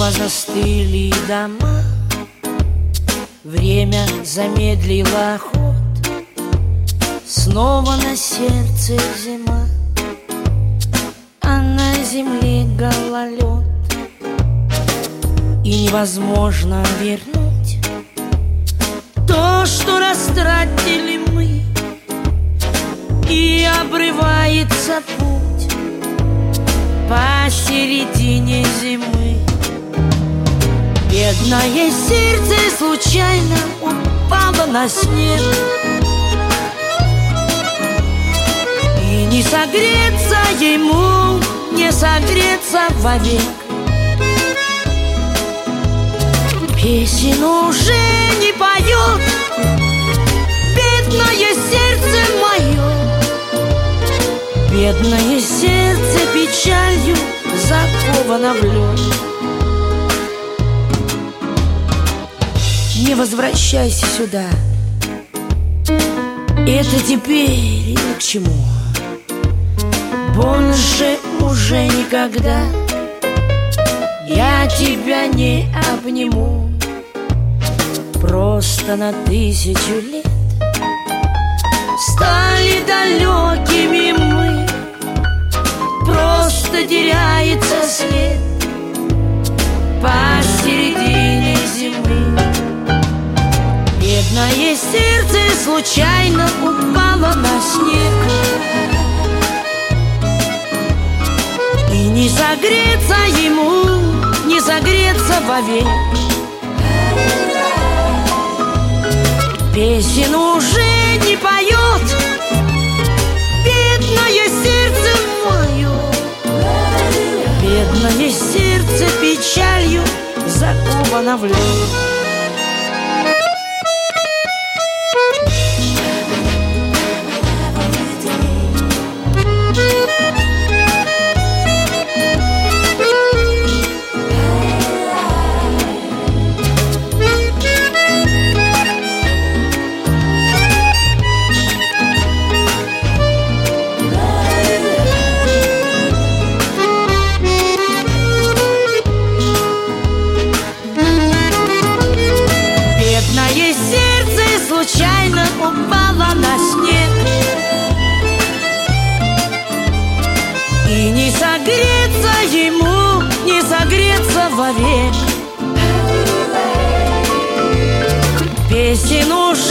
Снова застыли дома, время замедлило ход. Снова на сердце зима, а на земле гололед. И невозможно вернуть то, что растратили мы. И обрывается путь посередине зимы. Бедное сердце случайно упало на снег, и не согреться ему, не согреться вовек. Песен уже не поет бедное сердце мое. Бедное сердце печалью заковано в лед. Не возвращайся сюда, это теперь ни к чему. Больше уже никогда я тебя не обниму. Просто на 1000 лет стали далекими мы. Просто теряется след посередине зимы. Бедное сердце случайно упало на снег, и не согреться ему, не согреться вовек. Песен уже не поет бедное сердце мое. Бедное сердце печалью заковано в лед. Случайно упала на снег, и не согреться ему, не согреться вовек. Песен уж